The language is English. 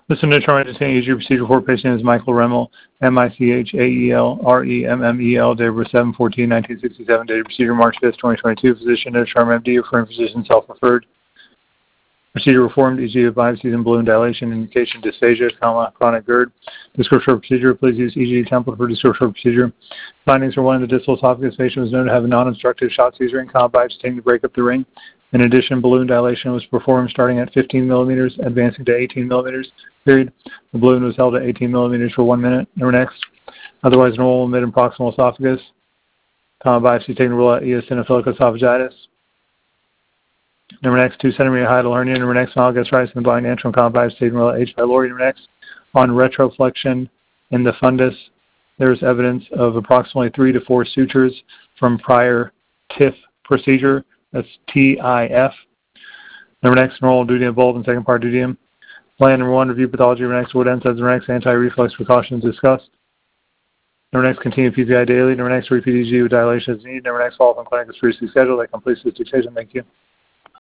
Listen to Charlie Detaining EG procedure for patient is Michael Remmel, Michael, date of birth 7/14/1967, date of procedure March 5th, 2022, physician no charm MD, referring physician self-referred. Procedure reformed, EG of biopsies and balloon dilation, indication dysphagia, chronic GERD. Description of procedure, please use EG template for description of procedure. Findings for one of the distal esophagus patient was known to have a non-obstructive shot Caesar ring, biopsy taken to break up the ring. In addition, balloon dilation was performed starting at 15 millimeters, advancing to 18 millimeters, period. The balloon was held at 18 millimeters for 1 minute. Number next. Otherwise normal mid and proximal esophagus. Biopsy taken to rule out eosinophilic esophagitis. Number next, 2 centimeter hiatal hernia. Number next, mild gastritis and blind antrum. Biopsy taken to rule out H. pylori. Number next, on retroflexion in the fundus, there's evidence of approximately 3 to 4 sutures from prior TIF procedure. That's TIF. Number next, normal duodenum bulb and second part duodenum. Plan number 1, review pathology. Number next, wood NSAIDs. Number next, anti-reflux precautions discussed. Number next, continue PPI daily. Number next, repeat EG with dilation as needed. Number next, follow-up on clinic as previously scheduled. That completes this dictation. Thank you.